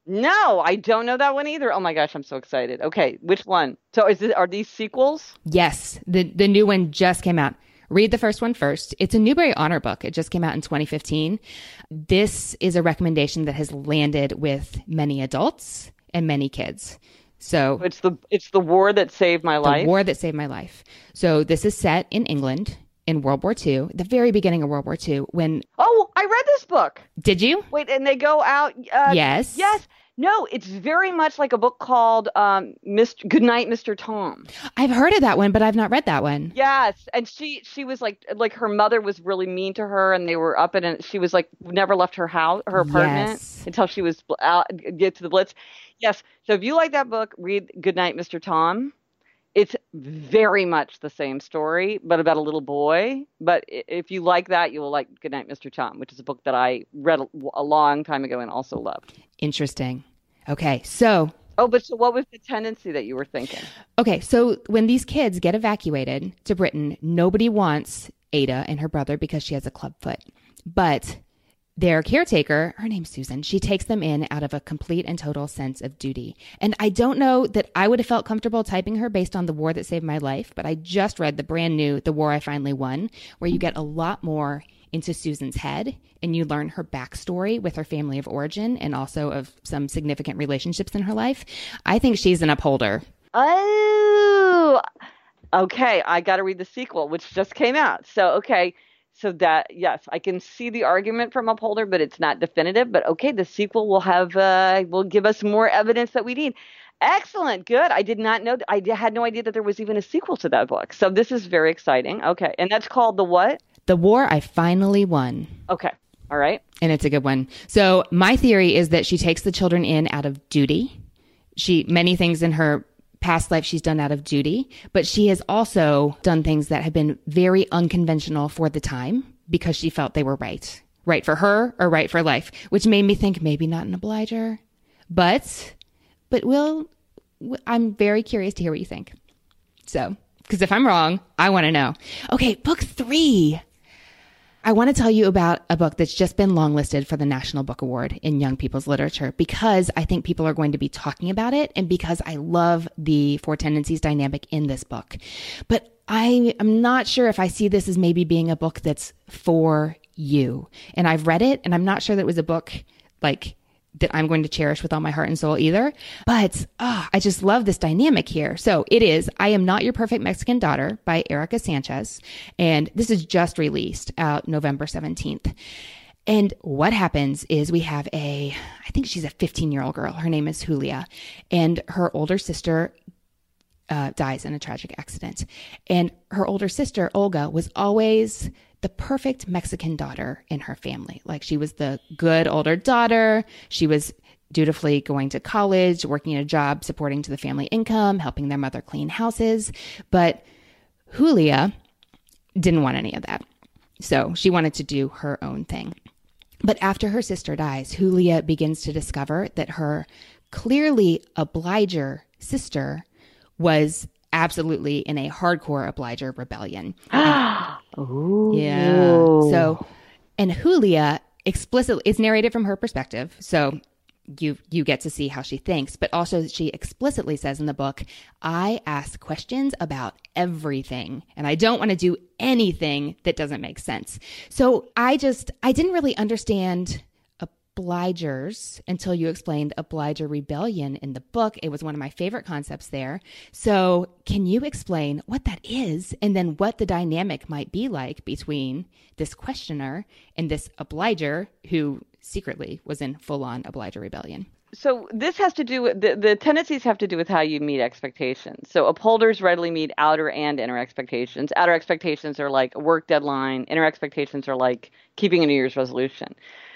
No, I don't know that one either. Oh my gosh, I'm so excited. Okay, which one? So is it, are these sequels? Yes, the the new one just came out. Read the first one first. It's a Newbery Honor book. It just came out in twenty fifteen. This is a recommendation that has landed with many adults and many kids. So it's the it's the war that saved my life. The war that saved my life. So this is set in England in World War Two, the very beginning of World War Two, when... Oh, I read this book. Did you? Wait, and they go out... Uh, yes. Yes. No, it's very much like a book called um, Mister Goodnight, Mister Tom. I've heard of that one, but I've not read that one. Yes, and she she was like like her mother was really mean to her, and they were up in it. She was like never left her house, her apartment yes. until she was out get to the Blitz. Yes, so if you like that book, read Goodnight, Mister Tom. It's very much the same story, but about a little boy. But if you like that, you will like Goodnight, Mister Tom, which is a book that I read a, a long time ago and also loved. Interesting. Okay, so... Oh, but so what was the tendency that you were thinking? Okay, so when these kids get evacuated to Britain, nobody wants Ada and her brother because she has a club foot. But their caretaker, her name's Susan, she takes them in out of a complete and total sense of duty. And I don't know that I would have felt comfortable typing her based on The War That Saved My Life, but I just read the brand new The War I Finally Won, where you get a lot more into Susan's head and you learn her backstory with her family of origin and also of some significant relationships in her life. I think she's an upholder. Oh, okay. I got to read the sequel, which just came out. So, okay. So that, yes, I can see the argument from upholder, but it's not definitive. But okay, the sequel will have, uh, will give us more evidence that we need. Excellent. Good. I did not know. I had no idea that there was even a sequel to that book. So this is very exciting. Okay. And that's called The what? The War I Finally Won. Okay. All right. And it's a good one. So my theory is that she takes the children in out of duty. She, many things in her past life she's done out of duty, but she has also done things that have been very unconventional for the time because she felt they were right. Right for her or right for life, which made me think maybe not an obliger, but, but we'll, I'm very curious to hear what you think. So, because if I'm wrong, I want to know. Okay, book three. I want to tell you about a book that's just been longlisted for the National Book Award in Young People's Literature because I think people are going to be talking about it and because I love the Four Tendencies dynamic in this book. But I am not sure if I see this as maybe being a book that's for you. And I've read it and I'm not sure that it was a book like that I'm going to cherish with all my heart and soul either. But oh, I just love this dynamic here. So it is I Am Not Your Perfect Mexican Daughter by Erica Sanchez. And this is just released out November seventeenth. And what happens is we have a, I think she's a fifteen-year-old girl. Her name is Julia. And her older sister uh, dies in a tragic accident. And her older sister, Olga, was always the perfect Mexican daughter in her family. Like she was the good older daughter. She was dutifully going to college, working a job, supporting to the family income, helping their mother clean houses. But Julia didn't want any of that. So she wanted to do her own thing. But after her sister dies, Julia begins to discover that her clearly obliger sister was absolutely in a hardcore obliger rebellion. Ooh. Yeah. So, and Julia explicitly, it's narrated from her perspective. So you, you get to see how she thinks, but also she explicitly says in the book, I ask questions about everything and I don't want to do anything that doesn't make sense. So I just, I didn't really understand obligers until you explained obliger rebellion in the book. It was one of my favorite concepts there. So can you explain what that is and then what the dynamic might be like between this questioner and this obliger who secretly was in full-on obliger rebellion? So this has to do with the, the tendencies have to do with how you meet expectations. So upholders readily meet outer and inner expectations. Outer expectations are like a work deadline. Inner expectations are like keeping a New Year's resolution.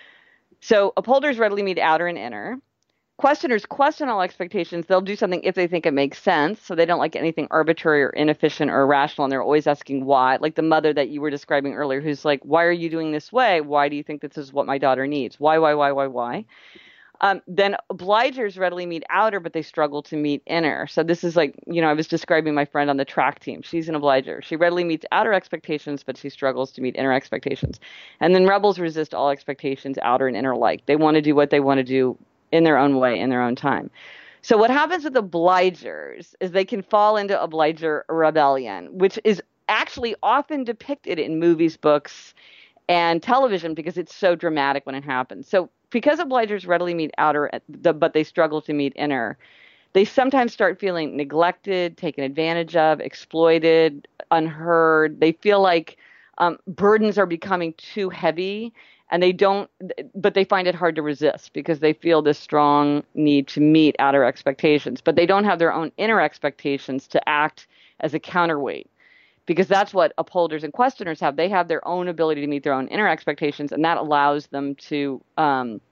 So upholders readily meet outer and inner. Questioners question all expectations. They'll do something if they think it makes sense. So they don't like anything arbitrary or inefficient or irrational. And they're always asking why. Like the mother that you were describing earlier, who's like, why are you doing this way? Why do you think this is what my daughter needs? Why, why, why, why, why? Um, then obligers readily meet outer, but they struggle to meet inner. So this is like, you know, I was describing my friend on the track team. She's an obliger. She readily meets outer expectations, but she struggles to meet inner expectations. And then rebels resist all expectations, outer and inner alike. They want to do what they want to do in their own way, in their own time. So what happens with obligers is they can fall into obliger rebellion, which is actually often depicted in movies, books, and television because it's so dramatic when it happens. So because obligers readily meet outer, but they struggle to meet inner, they sometimes start feeling neglected, taken advantage of, exploited, unheard. They feel like um, burdens are becoming too heavy, and they don't, but they find it hard to resist because they feel this strong need to meet outer expectations, but they don't have their own inner expectations to act as a counterweight, because that's what upholders and questioners have. They have their own ability to meet their own inner expectations, and that allows them to, um,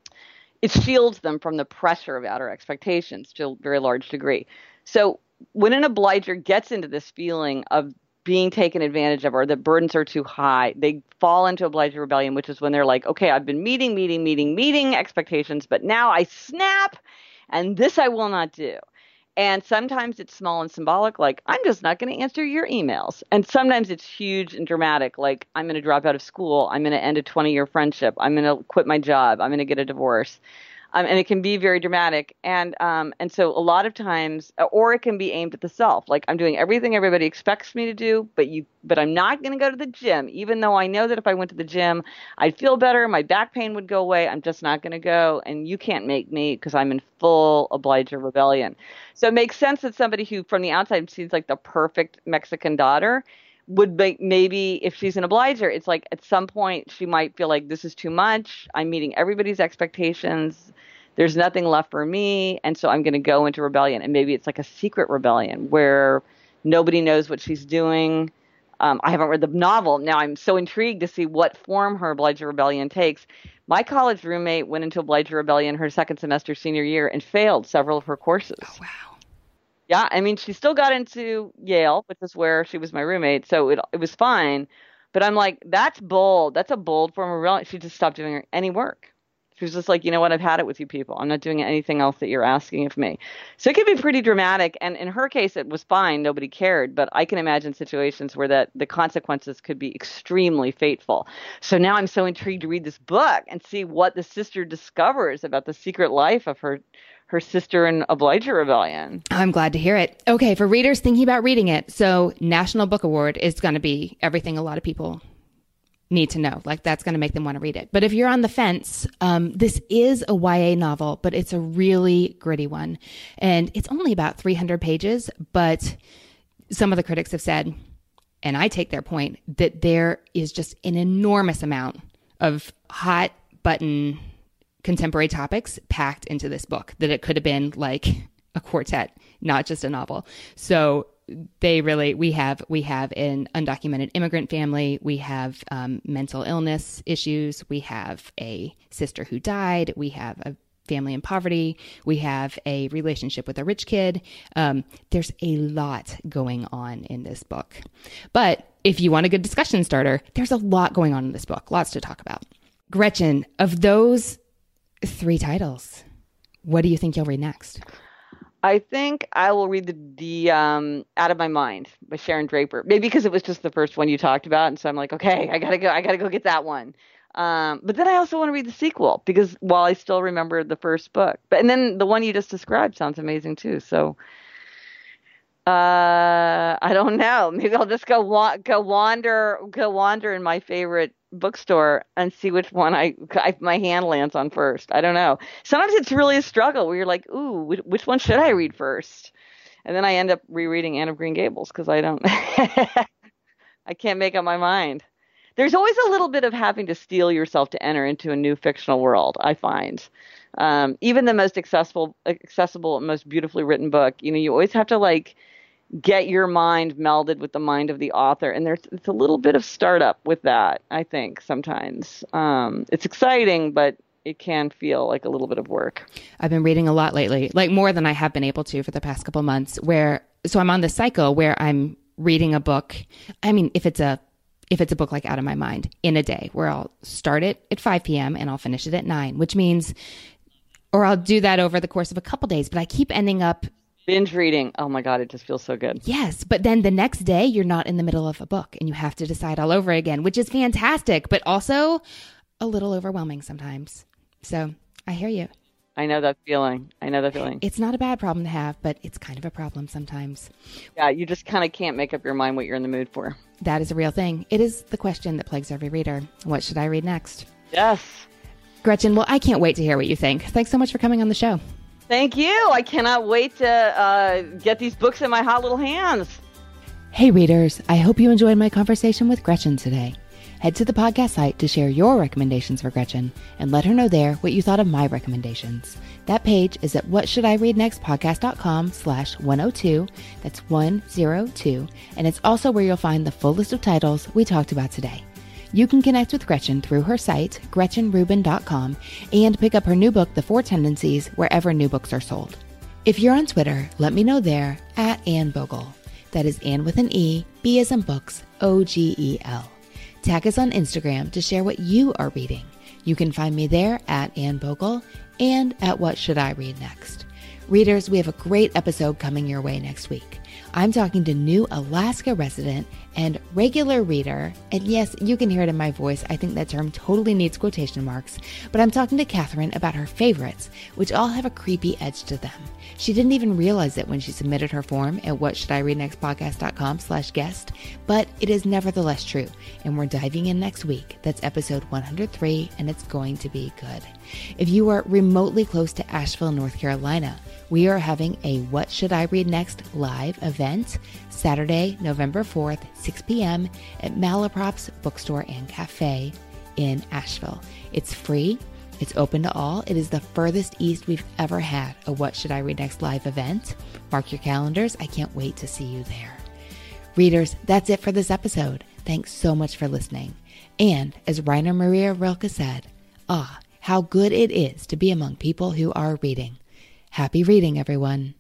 it shields them from the pressure of outer expectations to a very large degree. So when an obliger gets into this feeling of being taken advantage of, or the burdens are too high, they fall into obliger rebellion, which is when they're like, okay, I've been meeting, meeting, meeting, meeting expectations, but now I snap, and this I will not do. And sometimes it's small and symbolic, like, I'm just not going to answer your emails. And sometimes it's huge and dramatic, like, I'm going to drop out of school. I'm going to end a twenty-year friendship. I'm going to quit my job. I'm going to get a divorce. Um, and it can be very dramatic. And um, and so a lot of times, or it can be aimed at the self. Like, I'm doing everything everybody expects me to do, but you, but I'm not going to go to the gym, even though I know that if I went to the gym, I'd feel better. My back pain would go away. I'm just not going to go. And you can't make me because I'm in full obliger rebellion. So it makes sense that somebody who from the outside seems like the perfect Mexican daughter would be, maybe if she's an obliger, it's like at some point she might feel like this is too much. I'm meeting everybody's expectations. There's nothing left for me. And so I'm going to go into rebellion. And maybe it's like a secret rebellion where nobody knows what she's doing. Um, I haven't read the novel. Now I'm so intrigued to see what form her obliger rebellion takes. My college roommate went into obliger rebellion her second semester senior year and failed several of her courses. Oh, wow. Yeah, I mean, she still got into Yale, which is where she was my roommate, so it it was fine. But I'm like, that's bold. That's a bold form of rebellion. She just stopped doing any work. She was just like, you know what, I've had it with you people. I'm not doing anything else that you're asking of me. So it can be pretty dramatic. And in her case, it was fine. Nobody cared. But I can imagine situations where that the consequences could be extremely fateful. So now I'm so intrigued to read this book and see what the sister discovers about the secret life of her her sister in Obliger Rebellion. I'm glad to hear it. Okay, for readers thinking about reading it, so National Book Award is going to be everything a lot of people need to know. Like, that's going to make them want to read it. But if you're on the fence, um, this is a Y A novel, but it's a really gritty one. And it's only about three hundred pages, but some of the critics have said, and I take their point, that there is just an enormous amount of hot button contemporary topics packed into this book, that it could have been like a quartet, not just a novel. So they really, we have, we have an undocumented immigrant family. We have um, mental illness issues. We have a sister who died. We have a family in poverty. We have a relationship with a rich kid. Um, there's a lot going on in this book. But if you want a good discussion starter, there's a lot going on in this book, lots to talk about. Gretchen, of those three titles, what do you think you'll read next? I think I will read the, the um, Out of My Mind by Sharon Draper. Maybe because it was just the first one you talked about, and so I'm like, okay, I gotta go. I gotta go get that one. Um, but then I also want to read the sequel because while I still remember the first book, but and then the one you just described sounds amazing too. So uh, I don't know. Maybe I'll just go wa- go wander go wander in my favorite bookstore and see which one I, I my hand lands on first. I don't know. Sometimes it's really a struggle where you're like, ooh, which, which one should I read first? And then I end up rereading Anne of Green Gables because I don't, I can't make up my mind. There's always a little bit of having to steel yourself to enter into a new fictional world, I find. Um, even the most accessible, accessible, most beautifully written book, you know, you always have to like get your mind melded with the mind of the author. And there's it's a little bit of startup with that, I think, sometimes. Um, it's exciting, but it can feel like a little bit of work. I've been reading a lot lately, like more than I have been able to for the past couple months, where, so I'm on this cycle where I'm reading a book. I mean, if it's a, if it's a book like Out of My Mind in a day, where I'll start it at five p.m. and I'll finish it at nine, which means, or I'll do that over the course of a couple days, but I keep ending up binge reading. Oh my God, it just feels so good. Yes, but then the next day you're not in the middle of a book and you have to decide all over again, which is fantastic, but also a little overwhelming sometimes. So I hear you. I know that feeling. I know that feeling. It's not a bad problem to have, but it's kind of a problem sometimes. Yeah, you just kind of can't make up your mind what you're in the mood for. That is a real thing. It is the question that plagues every reader. What should I read next? Yes. Gretchen, well, I can't wait to hear what you think. Thanks so much for coming on the show. Thank you. I cannot wait to uh, get these books in my hot little hands. Hey, readers. I hope you enjoyed my conversation with Gretchen today. Head to the podcast site to share your recommendations for Gretchen and let her know there what you thought of my recommendations. That page is at whatshouldireadnextpodcast.com slash 102. That's one oh two. And it's also where you'll find the full list of titles we talked about today. You can connect with Gretchen through her site, gretchen rubin dot com, and pick up her new book, The Four Tendencies, wherever new books are sold. If you're on Twitter, let me know there at Anne Bogle. That is Anne with an E, B as in books, O G E L. Tag us on Instagram to share what you are reading. You can find me there at Anne Bogle and at What Should I Read Next. Readers, we have a great episode coming your way next week. I'm talking to new Alaska resident and regular reader, and yes, you can hear it in my voice. I think that term totally needs quotation marks, but I'm talking to Catherine about her favorites, which all have a creepy edge to them. She didn't even realize it when she submitted her form at whatshouldireadnextpodcast.com slash guest, but it is nevertheless true, and we're diving in next week. That's episode one hundred three, and it's going to be good. If you are remotely close to Asheville, North Carolina, we are having a What Should I Read Next live event Saturday, November fourth, six p.m. at Malaprop's Bookstore and Cafe in Asheville. It's free. It's open to all. It is the furthest east we've ever had a What Should I Read Next live event. Mark your calendars. I can't wait to see you there. Readers, that's it for this episode. Thanks so much for listening. And as Rainer Maria Rilke said, ah, how good it is to be among people who are reading. Happy reading, everyone.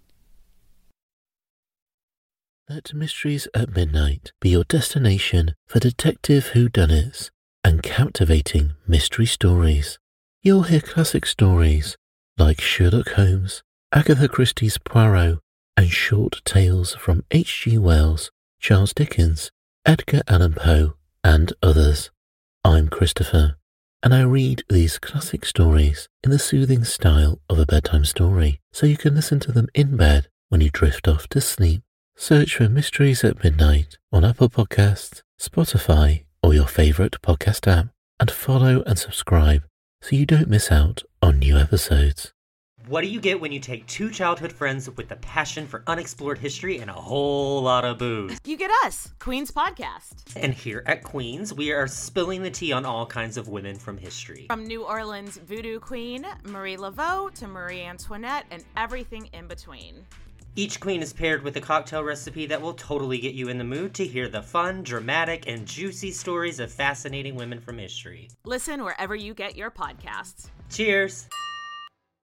Let Mysteries at Midnight be your destination for detective whodunits and captivating mystery stories. You'll hear classic stories like Sherlock Holmes, Agatha Christie's Poirot, and short tales from H G Wells, Charles Dickens, Edgar Allan Poe, and others. I'm Christopher, and I read these classic stories in the soothing style of a bedtime story, so you can listen to them in bed when you drift off to sleep. Search for Mysteries at Midnight on Apple Podcasts, Spotify, or your favourite podcast app, and follow and subscribe so you don't miss out on new episodes. What do you get when you take two childhood friends with a passion for unexplored history and a whole lot of booze? You get us, Queen's Podcast. And here at Queen's, we are spilling the tea on all kinds of women from history. From New Orleans voodoo queen, Marie Laveau, to Marie Antoinette, and everything in between. Each queen is paired with a cocktail recipe that will totally get you in the mood to hear the fun, dramatic, and juicy stories of fascinating women from history. Listen wherever you get your podcasts. Cheers!